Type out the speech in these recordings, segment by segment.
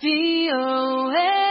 VOA.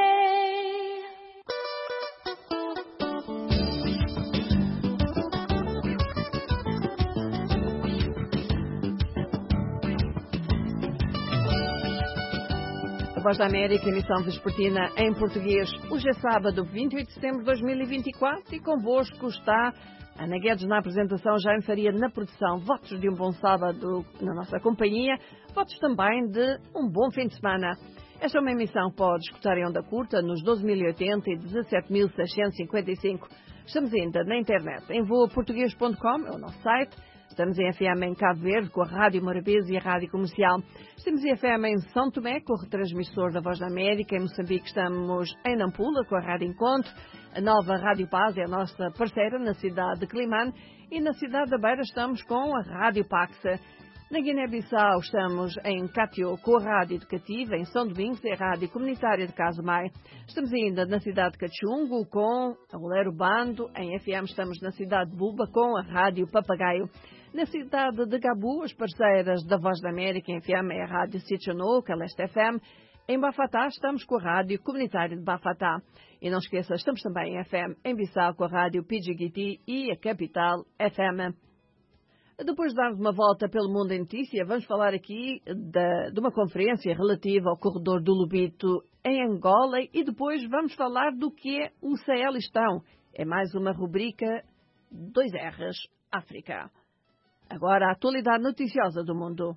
Voz da América, emissão vespertina em português. Hoje é sábado, 28 de setembro de 2024 e convosco está Ana Guedes na apresentação, Jaime Faria na produção. Votos de um bom sábado na nossa companhia, votos também de um bom fim de semana. Esta é uma emissão que pode escutar em onda curta nos 12.080 e 17.655. Estamos ainda na internet em voaportuguês.com, é o nosso site. Estamos em FM em Cabo Verde, com a Rádio Morabeza e a Rádio Comercial. Estamos em FM em São Tomé, com o retransmissor da Voz da América. Em Moçambique estamos em Nampula, com a Rádio Encontro. A nova Rádio Paz é a nossa parceira na cidade de Climane. E na cidade da Beira estamos com a Rádio Paxa. Na Guiné-Bissau estamos em Catió, com a Rádio Educativa. Em São Domingos é a Rádio Comunitária de Casumai. Estamos ainda na cidade de Cachungo, com a Olero Bando. Em FM estamos na cidade de Buba, com a Rádio Papagaio. Na cidade de Gabu, as parceiras da Voz da América em FM é a Rádio Sitchonou, a Leste FM. Em Bafatá estamos com a Rádio Comunitária de Bafatá. E não esqueça, estamos também em FM em Bissau com a Rádio Pidjigiti e a Capital FM. Depois de darmos uma volta pelo mundo em notícia, vamos falar aqui de uma conferência relativa ao corredor do Lobito em Angola e depois vamos falar do que é o Sahelistão. É mais uma rubrica 2Rs África. Agora a atualidade noticiosa do mundo.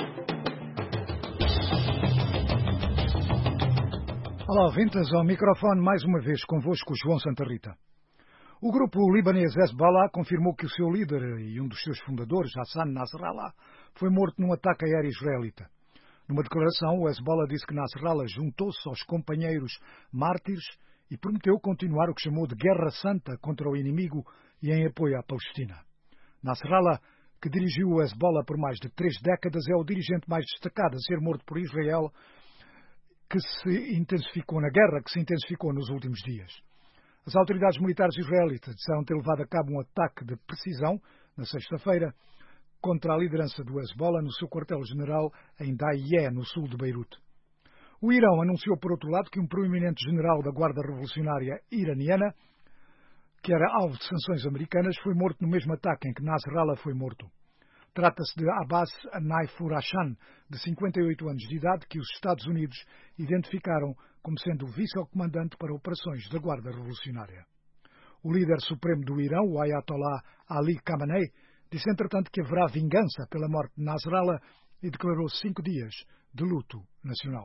Olá, ouvintes, ao microfone mais uma vez convosco João Santa Rita. O grupo libanês Hezbollah confirmou que o seu líder e um dos seus fundadores, Hassan Nasrallah, foi morto num ataque aéreo israelita. Numa declaração, o Hezbollah disse que Nasrallah juntou-se aos companheiros mártires e prometeu continuar o que chamou de Guerra Santa contra o inimigo e em apoio à Palestina. Nasrallah, que dirigiu o Hezbollah por mais de 3 décadas, é o dirigente mais destacado a ser morto por Israel, que se intensificou na guerra, que se intensificou nos últimos dias. As autoridades militares israelitas disseram ter levado a cabo um ataque de precisão, na sexta-feira, contra a liderança do Hezbollah no seu quartel-general em Daiyeh, no sul de Beirute. O Irão anunciou, por outro lado, que um proeminente general da Guarda Revolucionária iraniana, que era alvo de sanções americanas, foi morto no mesmo ataque em que Nasrallah foi morto. Trata-se de Abbas Naifur-Hashan, de 58 anos de idade, que os Estados Unidos identificaram como sendo o vice-comandante para operações da Guarda Revolucionária. O líder supremo do Irão, o Ayatollah Ali Khamenei, disse entretanto que haverá vingança pela morte de Nasrallah e declarou 5 dias de luto nacional.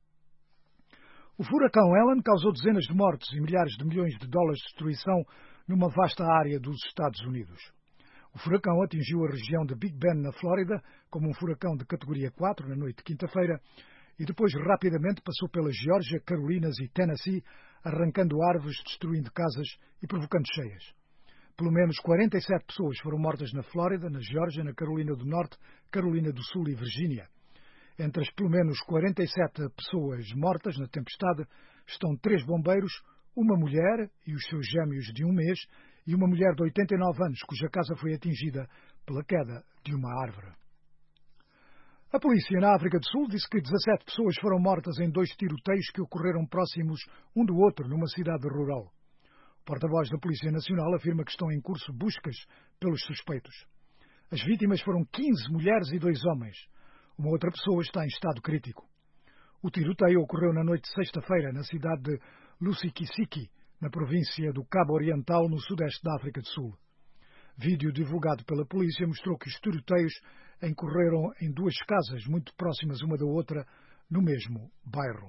O furacão Ellen causou dezenas de mortes e milhares de milhões de dólares de destruição numa vasta área dos Estados Unidos. O furacão atingiu a região de Big Bend, na Flórida, como um furacão de categoria 4 na noite de quinta-feira e depois rapidamente passou pela Geórgia, Carolinas e Tennessee, arrancando árvores, destruindo casas e provocando cheias. Pelo menos 47 pessoas foram mortas na Flórida, na Geórgia, na Carolina do Norte, Carolina do Sul e Virgínia. Entre as pelo menos 47 pessoas mortas na tempestade estão 3 bombeiros, uma mulher e os seus gêmeos de 1 mês e uma mulher de 89 anos cuja casa foi atingida pela queda de uma árvore. A polícia na África do Sul disse que 17 pessoas foram mortas em 2 tiroteios que ocorreram próximos um do outro numa cidade rural. O porta-voz da Polícia Nacional afirma que estão em curso buscas pelos suspeitos. As vítimas foram 15 mulheres e 2 homens. Uma outra pessoa está em estado crítico. O tiroteio ocorreu na noite de sexta-feira na cidade de Lusikisiki, na província do Cabo Oriental, no sudeste da África do Sul. Vídeo divulgado pela polícia mostrou que os tiroteios ocorreram em 2 casas muito próximas uma da outra, no mesmo bairro.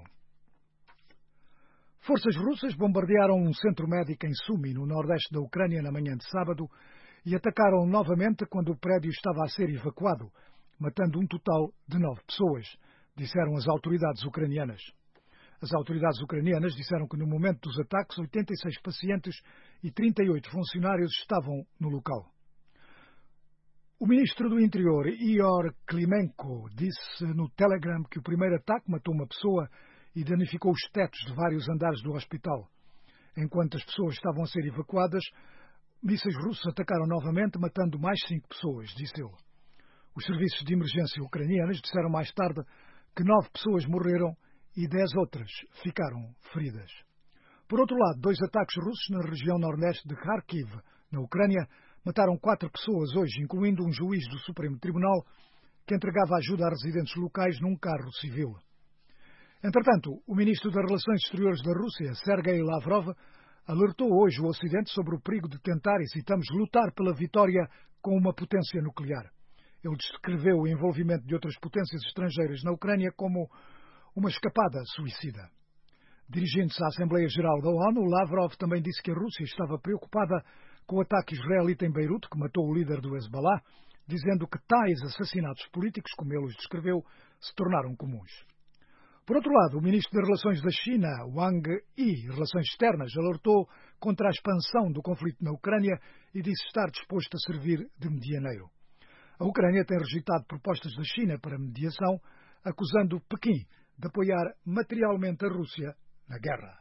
Forças russas bombardearam um centro médico em Sumy, no nordeste da Ucrânia, na manhã de sábado, e atacaram novamente quando o prédio estava a ser evacuado, matando um total de 9 pessoas, disseram as autoridades ucranianas. As autoridades ucranianas disseram que no momento dos ataques 86 pacientes e 38 funcionários estavam no local. O ministro do Interior, Ihor Klimenko, disse no Telegram que o primeiro ataque matou uma pessoa e danificou os tetos de vários andares do hospital. Enquanto as pessoas estavam a ser evacuadas, mísseis russos atacaram novamente, matando mais 5 pessoas, disse ele. Os serviços de emergência ucranianos disseram mais tarde que 9 pessoas morreram e 10 outras ficaram feridas. Por outro lado, 2 ataques russos na região nordeste de Kharkiv, na Ucrânia, mataram 4 pessoas hoje, incluindo um juiz do Supremo Tribunal que entregava ajuda a residentes locais num carro civil. Entretanto, o ministro das Relações Exteriores da Rússia, Sergei Lavrov, alertou hoje o Ocidente sobre o perigo de tentar, e citamos, lutar pela vitória com uma potência nuclear. Ele descreveu o envolvimento de outras potências estrangeiras na Ucrânia como uma escapada suicida. Dirigindo-se à Assembleia Geral da ONU, Lavrov também disse que a Rússia estava preocupada com o ataque israelita em Beirute, que matou o líder do Hezbollah, dizendo que tais assassinatos políticos, como ele os descreveu, se tornaram comuns. Por outro lado, o ministro das Relações da China, Wang Yi, Relações Externas, alertou contra a expansão do conflito na Ucrânia e disse estar disposto a servir de medianeiro. A Ucrânia tem rejeitado propostas da China para mediação, acusando Pequim de apoiar materialmente a Rússia na guerra.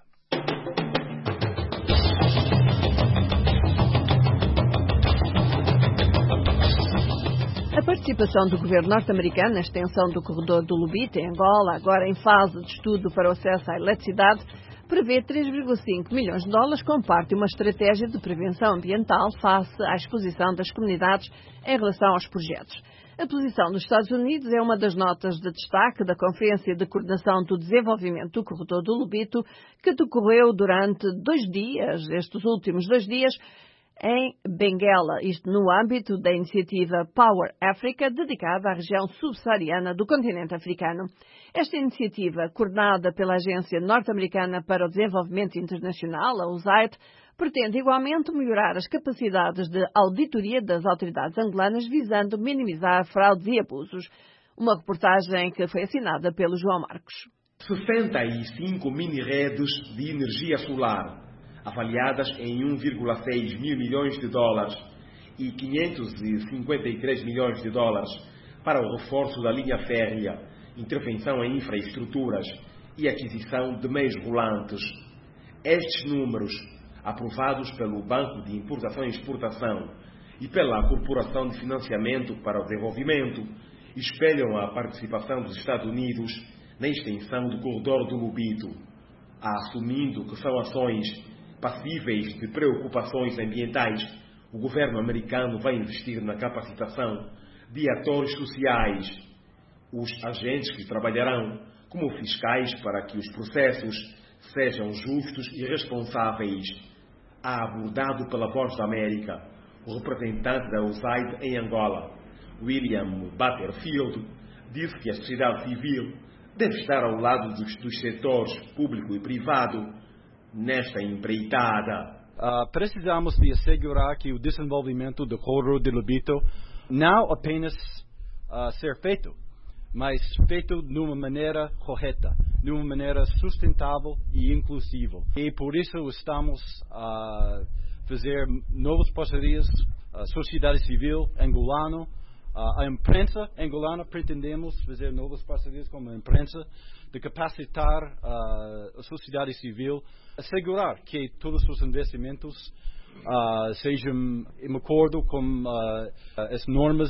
A participação do governo norte-americano na extensão do corredor do Lubito em Angola, agora em fase de estudo para o acesso à eletricidade, prevê 3,5 milhões de dólares como parte de uma estratégia de prevenção ambiental face à exposição das comunidades em relação aos projetos. A posição dos Estados Unidos é uma das notas de destaque da Conferência de Coordenação do Desenvolvimento do Corredor do Lubito, que decorreu durante estes últimos 2 dias, em Benguela, isto no âmbito da iniciativa Power Africa, dedicada à região subsaariana do continente africano. Esta iniciativa, coordenada pela Agência Norte-Americana para o Desenvolvimento Internacional, a USAID, pretende igualmente melhorar as capacidades de auditoria das autoridades angolanas, visando minimizar fraudes e abusos. Uma reportagem que foi assinada pelo João Marcos. 65 mini-redes de energia solar, avaliadas em 1,6 mil milhões de dólares e 553 milhões de dólares para o reforço da linha férrea, intervenção em infraestruturas e aquisição de meios rolantes. Estes números, aprovados pelo Banco de Importação e Exportação e pela Corporação de Financiamento para o Desenvolvimento, espelham a participação dos Estados Unidos na extensão do corredor do Lubito, assumindo que são ações passíveis de preocupações ambientais. O governo americano vai investir na capacitação de atores sociais, os agentes que trabalharão como fiscais para que os processos sejam justos e responsáveis. Abordado pela Voz da América, o representante da USAID em Angola, William Butterfield, disse que a sociedade civil deve estar ao lado dos setores público e privado nesta empreitada. Precisamos de assegurar que o desenvolvimento do corredor do Lubito não apenas ser feito, mas feito de uma maneira correta, de uma maneira sustentável e inclusiva. E por isso estamos a fazer novas parcerias, a sociedade civil angolana, a imprensa angolana, pretendemos fazer novas parcerias com a imprensa, de capacitar a sociedade civil, assegurar que todos os investimentos sejam em acordo com as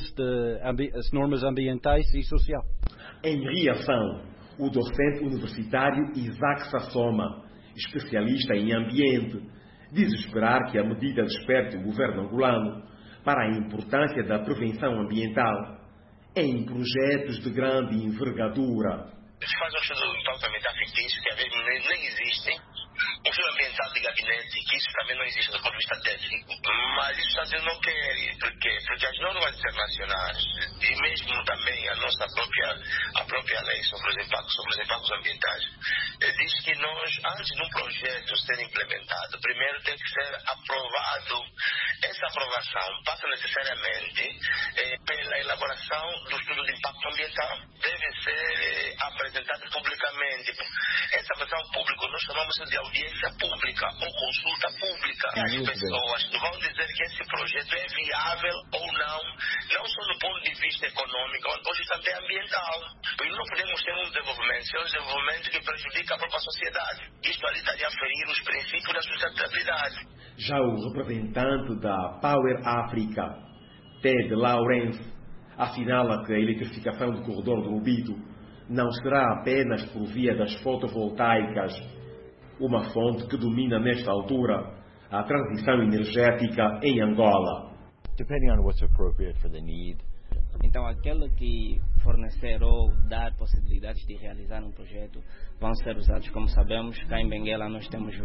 normas ambientais e sociais. Em reação, o docente universitário Isaac Sassoma, especialista em ambiente, diz esperar que a medida desperte o governo angolano para a importância da prevenção ambiental em projetos de grande envergadura. Se faz um estudo do impacto ambiental fictício, que às vezes nem existem, um estudo ambiental de gabinete, que isso também não existe do ponto de vista técnico, mas isso está dizendo não quer, porque as normas internacionais e mesmo também a nossa própria lei sobre os impactos ambientais diz que nós, antes de um projeto ser implementado, primeiro tem que ser aprovado. Essa aprovação passa necessariamente pela elaboração do estudo de impacto ambiental. Deve ser apresentado publicamente. Essa apresentação pública nós chamamos de audiência pública ou consulta pública. As pessoas vão dizer que esse projeto é viável ou não só do ponto de vista econômico, hoje também ambiental. Porque não podemos ter um desenvolvimento que prejudica a própria sociedade. Isto ali estaria a ferir os princípios da sustentabilidade. Já o representante da Power Africa, Ted Lawrence, assinala que a eletrificação do corredor do Lubito não será apenas por via das fotovoltaicas, uma fonte que domina nesta altura a transição energética em Angola. Depending on what's appropriate for the need. Então, aquele que fornecer ou dar possibilidades de realizar um projeto vão ser usados. Como sabemos, cá em Benguela nós temos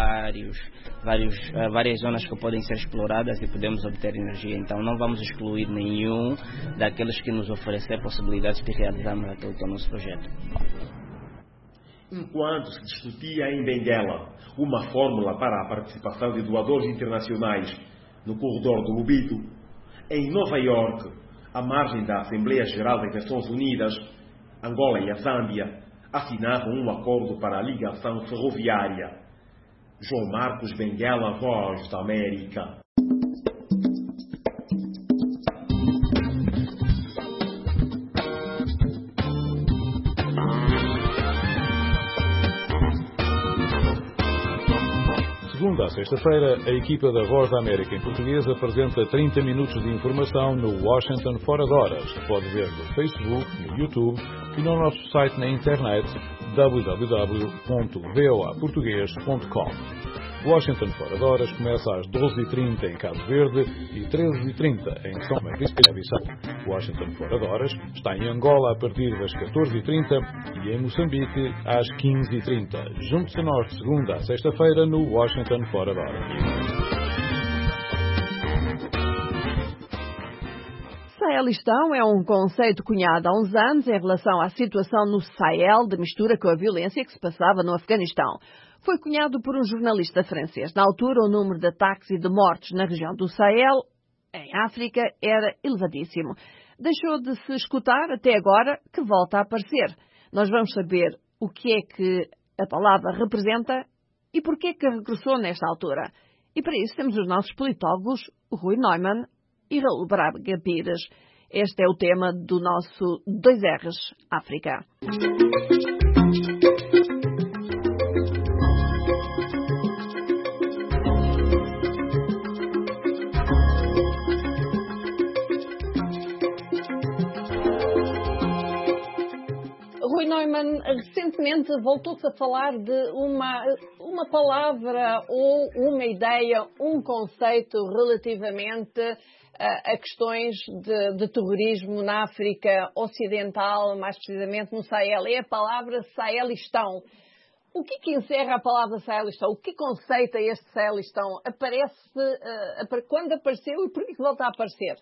várias zonas que podem ser exploradas e podemos obter energia. Então, não vamos excluir nenhum daqueles que nos oferecer possibilidades de realizarmos aquele que é o nosso projeto. Enquanto se discutia em Benguela uma fórmula para a participação de doadores internacionais no corredor do Lubito, em Nova Iorque, à margem da Assembleia Geral das Nações Unidas, Angola e a Zâmbia assinavam um acordo para a ligação ferroviária. João Marcos Benguela, Voz da América. Segunda a sexta-feira, a equipa da Voz da América em português apresenta 30 minutos de informação no Washington Fora de Horas, que pode ver no Facebook, no YouTube e no nosso site na internet www.voaportugues.com. Washington Fora de Horas começa às 12h30 em Cabo Verde e 13h30 em São Tomé e Príncipe. Washington Fora de Horas está em Angola a partir das 14h30 e em Moçambique às 15h30. Junte-se a nós de segunda a sexta-feira no Washington Fora de Horas. Sahelistão é um conceito cunhado há uns anos em relação à situação no Sahel de mistura com a violência que se passava no Afeganistão. Foi cunhado por um jornalista francês. Na altura, o número de ataques e de mortes na região do Sahel, em África, era elevadíssimo. Deixou de se escutar até agora, que volta a aparecer. Nós vamos saber o que é que a palavra representa e por que é que regressou nesta altura. E para isso temos os nossos politólogos, Rui Neumann e Raul Braga Pires. Este é o tema do nosso 2Rs África. Rui Neumann, recentemente voltou-se a falar de uma palavra ou uma ideia, um conceito relativamente a questões de terrorismo na África Ocidental, mais precisamente no Sahel. É a palavra Sahelistão. O que é que encerra a palavra Sahelistão? O que conceita este Sahelistão? Quando apareceu e por que volta a aparecer?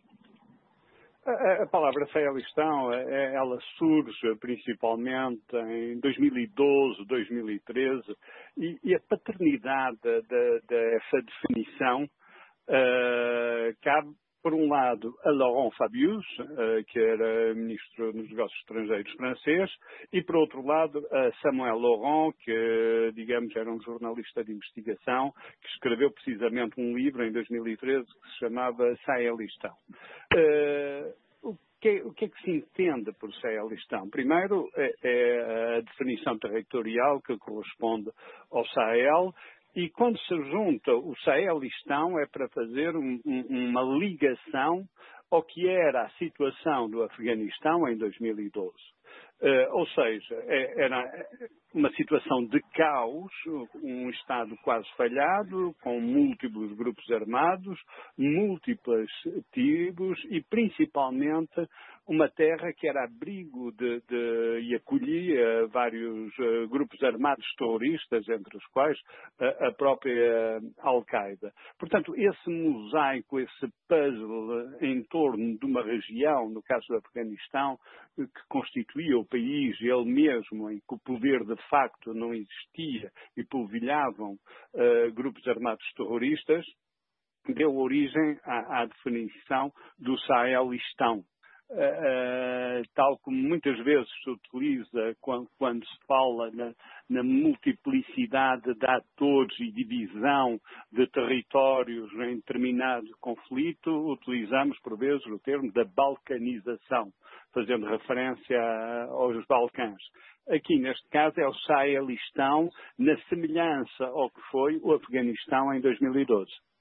A palavra Sahelistão, ela surge principalmente em 2012, 2013 e a paternidade dessa definição cabe, por um lado, a Laurent Fabius, que era ministro dos Negócios Estrangeiros francês, e, por outro lado, a Samuel Laurent, que, digamos, era um jornalista de investigação, que escreveu precisamente um livro em 2013 que se chamava Sahelistão. O que é que se entende por Sahelistão? Primeiro, é a definição territorial que corresponde ao Sahel. E quando se junta o Sahelistão é para fazer uma ligação ao que era a situação do Afeganistão em 2012. Ou seja, era uma situação de caos, um Estado quase falhado, com múltiplos grupos armados, múltiplas tribos e principalmente uma terra que era abrigo e acolhia vários grupos armados terroristas, entre os quais a própria Al-Qaeda. Portanto, esse mosaico, esse puzzle em torno de uma região, no caso do Afeganistão, que constituía o país ele mesmo, em que o poder de facto não existia e polvilhavam grupos armados terroristas, deu origem à definição do Sahelistão. Tal como muitas vezes se utiliza quando se fala na multiplicidade de atores e divisão de territórios em determinado conflito, utilizamos por vezes o termo da balcanização, fazendo referência aos Balcãs. Aqui, neste caso, é o Sahelistão, na semelhança ao que foi o Afeganistão em 2012.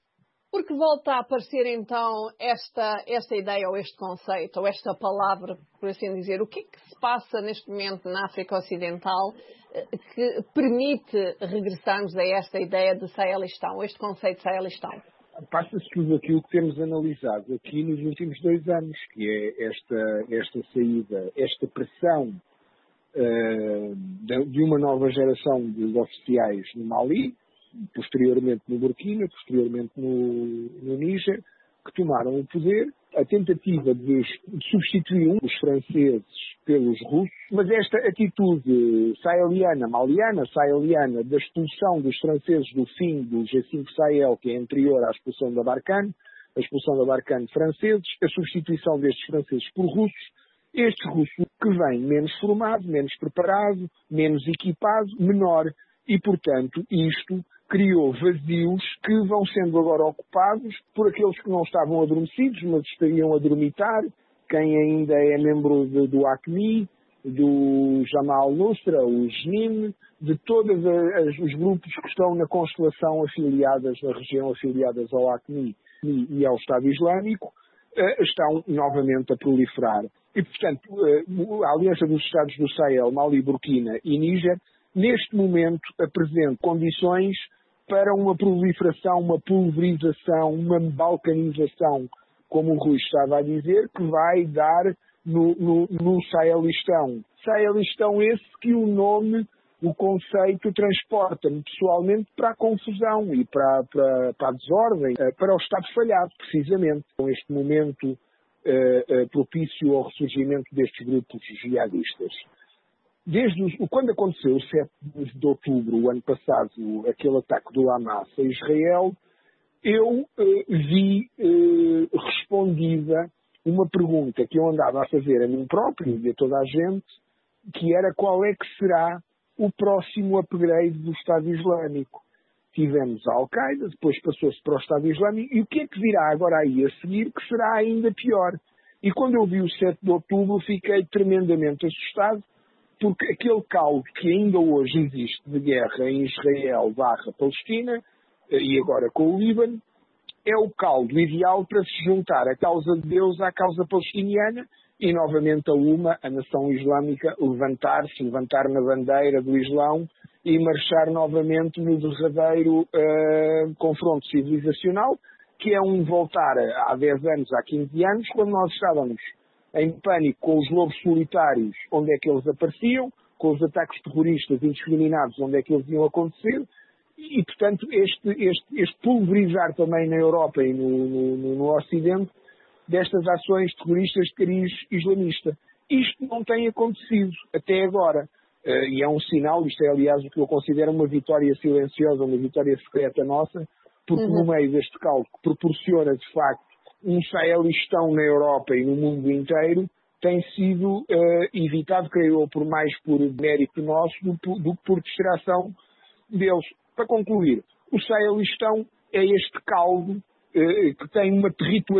Porque volta a aparecer então esta ideia ou este conceito ou esta palavra, por assim dizer. O que é que se passa neste momento na África Ocidental que permite regressarmos a esta ideia de Sahelistão, este conceito de Sahelistão? Passa-se tudo aquilo que temos analisado aqui nos últimos 2 anos, que é esta saída, esta pressão de uma nova geração de oficiais no Mali, posteriormente no Burkina, posteriormente no Níger, que tomaram o poder, a tentativa de substituir os franceses pelos russos, mas esta atitude maliana, da expulsão dos franceses do fim do G5 Sahel, que é anterior à expulsão da Barkhane, a expulsão da Barkhane de franceses, a substituição destes franceses por russos, este russo que vem menos formado, menos preparado, menos equipado, menor, e portanto isto criou vazios que vão sendo agora ocupados por aqueles que não estavam adormecidos, mas estariam a dormitar, quem ainda é membro do ACMI, do Jamal al-Nusra, o JNIM, de todos os grupos que estão na constelação afiliadas, na região afiliadas ao ACMI e ao Estado Islâmico, estão novamente a proliferar. E, portanto, a Aliança dos Estados do Sahel, Mali, Burkina e Níger, neste momento apresenta condições para uma proliferação, uma pulverização, uma balcanização, como o Rui estava a dizer, que vai dar no Sahelistão. Sahelistão esse que o nome, o conceito, transporta-me pessoalmente para a confusão e para a desordem, para o Estado falhado, precisamente, com este momento propício ao ressurgimento destes grupos jihadistas. Quando aconteceu o 7 de outubro, o ano passado, aquele ataque do Hamas a Israel, eu vi respondida uma pergunta que eu andava a fazer a mim próprio e a toda a gente, que era qual é que será o próximo upgrade do Estado Islâmico. Tivemos a Al-Qaeda, depois passou-se para o Estado Islâmico, e o que é que virá agora aí a seguir que será ainda pior? E quando eu vi o 7 de outubro fiquei tremendamente assustado, porque aquele caldo que ainda hoje existe de guerra em Israel/Palestina, e agora com o Líbano, é o caldo ideal para se juntar a causa de Deus à causa palestiniana e novamente a nação islâmica levantar na bandeira do Islão e marchar novamente no derradeiro confronto civilizacional, que é um voltar há 10 anos, há 15 anos, quando nós estávamos em pânico com os lobos solitários, onde é que eles apareciam, com os ataques terroristas indiscriminados, onde é que eles iam acontecer, e, portanto, este pulverizar também na Europa e no Ocidente destas ações terroristas de cariz islamista. Isto não tem acontecido até agora. E é um sinal, isto é aliás o que eu considero uma vitória silenciosa, uma vitória secreta nossa, porque no meio deste caldo que proporciona, de facto, um Sahelistão na Europa e no mundo inteiro, tem sido evitado, creio eu, mais por mérito nosso do que por distração deles. Para concluir, o Sahelistão é este caldo que tem uma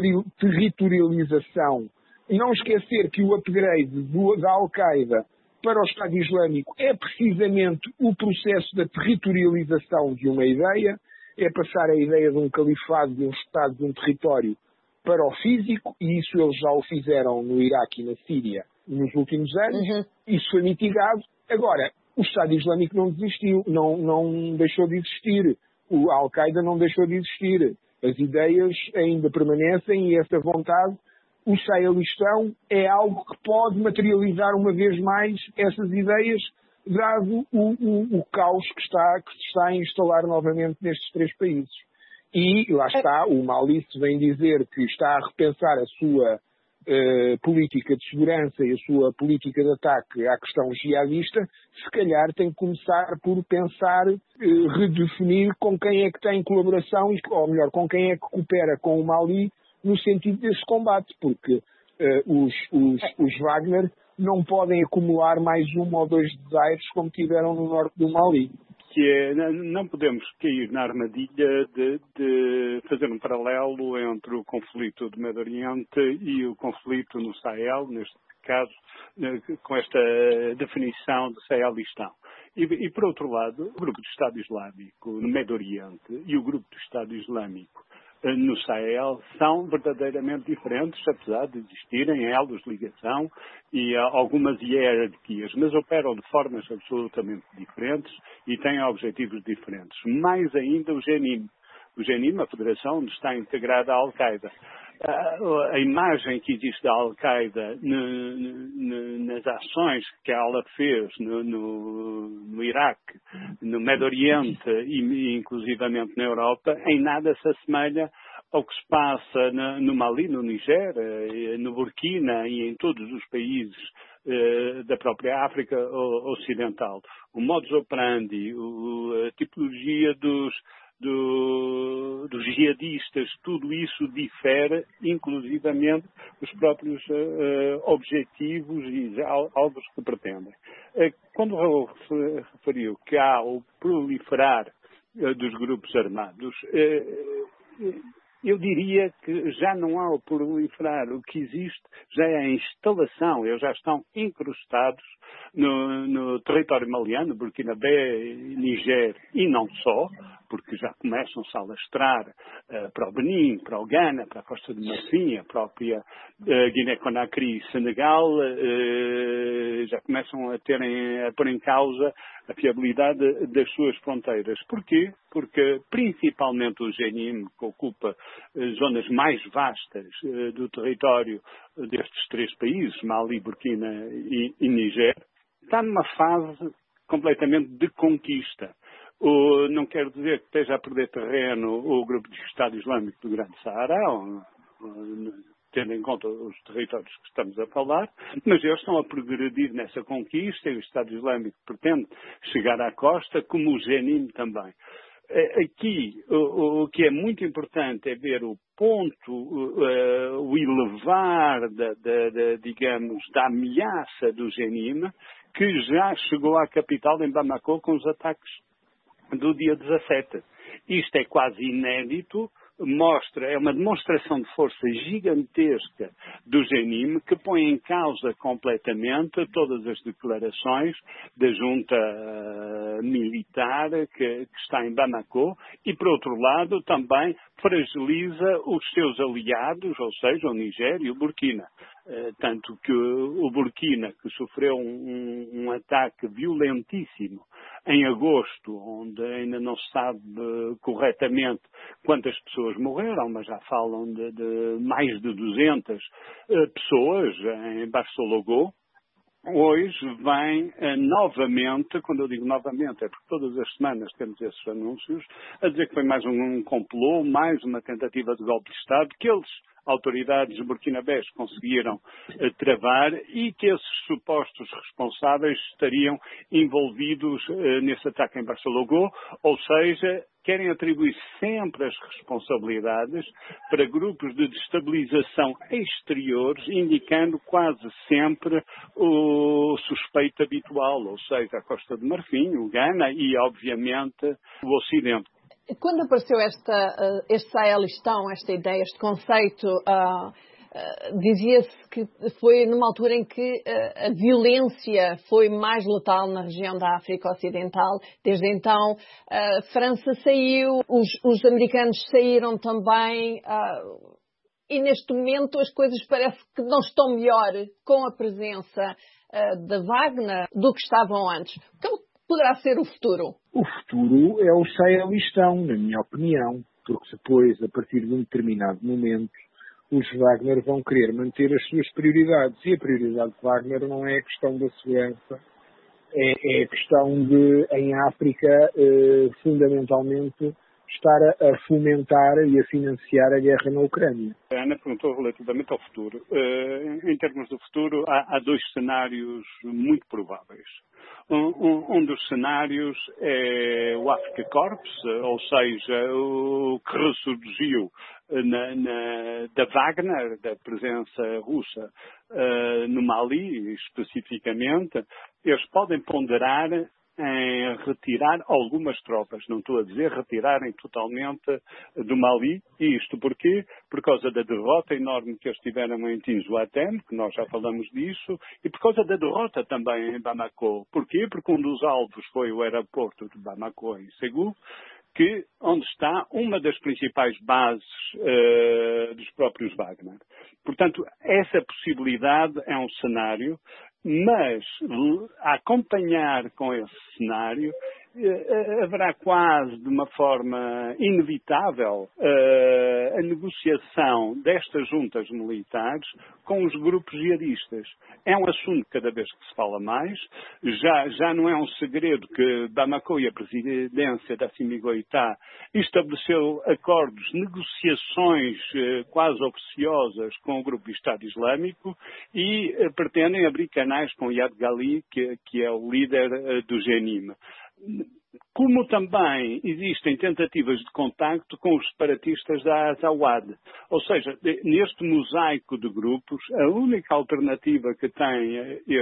territorialização. Não esquecer que o upgrade da Al-Qaeda para o Estado Islâmico é precisamente o processo da territorialização de uma ideia, é passar a ideia de um califado, de um Estado, de um território para o físico, e isso eles já o fizeram no Iraque e na Síria nos últimos anos. Isso foi mitigado. Agora, o Estado Islâmico não desistiu, não deixou de existir. A Al-Qaeda não deixou de existir. As ideias ainda permanecem e essa vontade, o Sahelistão é algo que pode materializar uma vez mais essas ideias, dado o caos que se está a instalar novamente nestes 3 países. E lá está, o Mali se vem dizer que está a repensar a sua política de segurança e a sua política de ataque à questão jihadista, se calhar tem que começar por pensar, redefinir com quem é que tem colaboração, ou melhor, com quem é que coopera com o Mali no sentido desse combate, porque os Wagner não podem acumular mais 1 ou 2 desaires como tiveram no norte do Mali. Não podemos cair na armadilha de fazer um paralelo entre o conflito do Médio Oriente e o conflito no Sahel, neste caso, com esta definição de Sahelistão. E, por outro lado, o grupo do Estado Islâmico no Médio Oriente e o grupo do Estado Islâmico no Sahel são verdadeiramente diferentes, apesar de existirem elos de ligação e algumas hierarquias, mas operam de formas absolutamente diferentes e têm objetivos diferentes. Mais ainda o GENIM. O GENIM, a federação onde está integrada a Al-Qaeda. A imagem que existe da Al-Qaeda nas ações que ela fez no Iraque, no Médio Oriente e inclusivamente na Europa, em nada se assemelha ao que se passa no Mali, no Niger, no Burkina e em todos os países da própria África Ocidental. O modus operandi, a tipologia dos jihadistas, tudo isso difere, inclusivamente os próprios objetivos e alvos que pretendem. Quando referiu que há o proliferar dos grupos armados, eu diria que já não há o proliferar. O que existe já é a instalação. Eles já estão incrustados no território maliano, Burkina-Bé, Niger e não só, porque já começam-se a alastrar para o Benin, para o Ghana, para a Costa de Marfim, a própria Guiné-Conakry e Senegal, já começam a pôr em causa a fiabilidade das suas fronteiras. Porquê? Porque principalmente o GENIM, que ocupa zonas mais vastas do território destes três países, Mali, Burkina e Niger, está numa fase completamente de conquista. Não quero dizer que esteja a perder terreno o grupo de Estado Islâmico do Grande Saara, tendo em conta os territórios que estamos a falar, mas eles estão a progredir nessa conquista e o Estado Islâmico pretende chegar à costa, como o GENIM também. Aqui, o que é muito importante é ver o ponto, o elevar, digamos, da ameaça do GENIM, que já chegou à capital, em Bamako, com os ataques do dia 17. Isto é quase inédito, é uma demonstração de força gigantesca do GENIM que põe em causa completamente todas as declarações da junta militar que está em Bamako e, por outro lado, também fragiliza os seus aliados, ou seja, o Niger e o Burkina. Tanto que o Burkina, que sofreu um ataque violentíssimo em agosto, onde ainda não se sabe corretamente quantas pessoas morreram, mas já falam de mais de 200 pessoas em Barcelogô, hoje vem novamente, quando eu digo novamente, é porque todas as semanas temos esses anúncios, a dizer que foi mais um complô, mais uma tentativa de golpe de Estado, que eles, autoridades burkinabés, conseguiram travar e que esses supostos responsáveis estariam envolvidos nesse ataque em Barcelogô, ou seja, querem atribuir sempre as responsabilidades para grupos de destabilização exteriores, indicando quase sempre o suspeito habitual, ou seja, a Costa de Marfim, o Ghana e, obviamente, o Ocidente. Quando apareceu este Sahelistão, esta ideia, este conceito, dizia-se que foi numa altura em que a violência foi mais letal na região da África Ocidental. Desde então, a França saiu, os americanos saíram também, e neste momento as coisas parece que não estão melhor com a presença da Wagner do que estavam antes. Então, poderá ser o futuro? O futuro é o Sahelistão, na minha opinião, porque depois, a partir de um determinado momento, os Wagner vão querer manter as suas prioridades. E a prioridade de Wagner não é a questão da segurança, é a questão de, em África, fundamentalmente, estar a fomentar e a financiar a guerra na Ucrânia. A Ana perguntou relativamente ao futuro. Em termos do futuro, há dois cenários muito prováveis. Um dos cenários é o Africa Corps, ou seja, o que ressurgiu da Wagner, da presença russa no Mali, especificamente. Eles podem ponderar em retirar algumas tropas, não estou a dizer retirarem totalmente do Mali. E isto porquê? Por causa da derrota enorme que eles tiveram em Tinzuatem, que nós já falamos disso, e por causa da derrota também em Bamako. Porquê? Porque um dos alvos foi o aeroporto de Bamako, em Ségou, onde está uma das principais bases dos próprios Wagner. Portanto, essa possibilidade é um cenário, mas a acompanhar com esse cenário haverá quase de uma forma inevitável a negociação destas juntas militares com os grupos jihadistas. É um assunto cada vez que se fala mais. Já não é um segredo que Bamako e a presidência da Assimi Goïta estabeleceu acordos, negociações quase oficiosas com o grupo do Estado Islâmico e pretendem abrir canais com Iyad Ghali, que é o líder do Jenim. Como também existem tentativas de contacto com os separatistas da Azawad. Ou seja, neste mosaico de grupos, a única alternativa que tem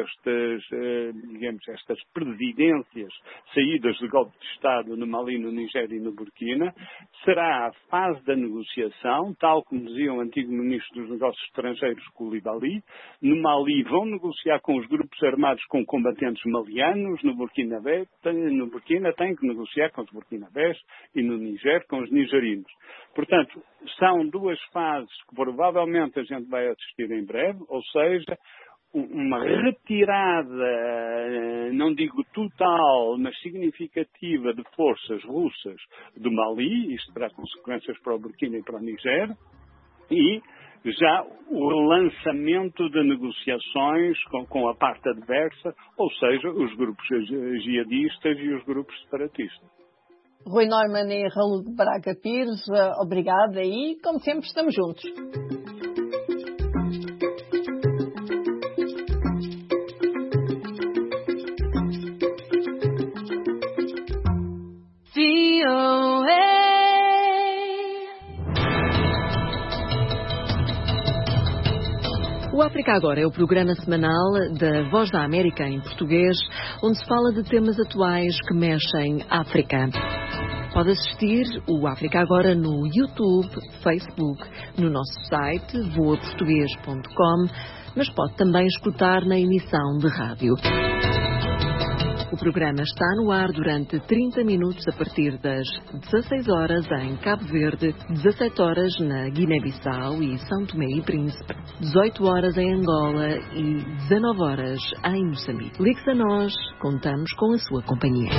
estas presidências saídas de golpe de Estado no Mali, no Nigéria e no Burkina, será a fase da negociação, tal como dizia o antigo ministro dos Negócios Estrangeiros, Coulibaly. No Mali vão negociar com os grupos armados com combatentes malianos, no Burkina têm que negociar com os burkinabés e no Niger com os nigerinos. Portanto, são duas fases que provavelmente a gente vai assistir em breve, ou seja, uma retirada, não digo total, mas significativa de forças russas do Mali, isto terá consequências para o Burkina e para o Niger, e já o relançamento de negociações com a parte adversa, ou seja, os grupos jihadistas e os grupos separatistas. Rui Neumann e Raul Braga Pires, obrigada e, como sempre, estamos juntos. O África Agora é o programa semanal da Voz da América em português, onde se fala de temas atuais que mexem África. Pode assistir o África Agora no YouTube, Facebook, no nosso site voaportugues.com, mas pode também escutar na emissão de rádio. O programa está no ar durante 30 minutos a partir das 16 horas em Cabo Verde, 17 horas na Guiné-Bissau e São Tomé e Príncipe, 18 horas em Angola e 19 horas em Moçambique. Ligue-se a nós, contamos com a sua companhia.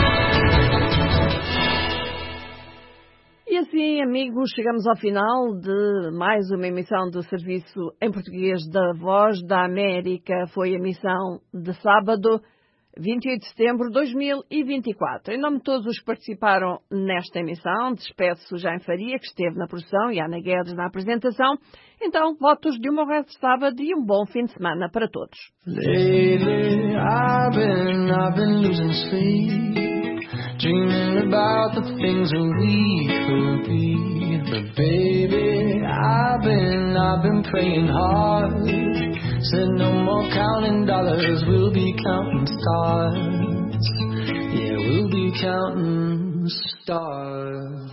E assim, amigos, chegamos ao final de mais uma emissão do Serviço em Português da Voz da América. Foi a emissão de sábado, 28 de setembro de 2024. Em nome de todos os que participaram nesta emissão, despeço Jaime Faria, que esteve na produção, e Ana Guedes na apresentação. Então, votos de um bom resto de sábado e um bom fim de semana para todos. Lately, I've been losing sleep, dreaming about the things that we could be. But baby, I've been praying hard. Said no more counting dollars, we'll be counting stars. Yeah, we'll be counting stars.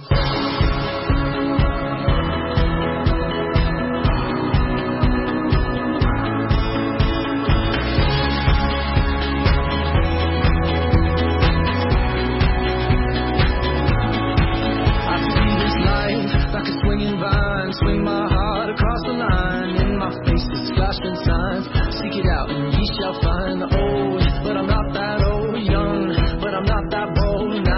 I see this life like a swinging vine, swing my heart across the line. In my face is flashing signs. Seek it out and ye shall find. Old, but I'm not that old. Young, but I'm not that bold.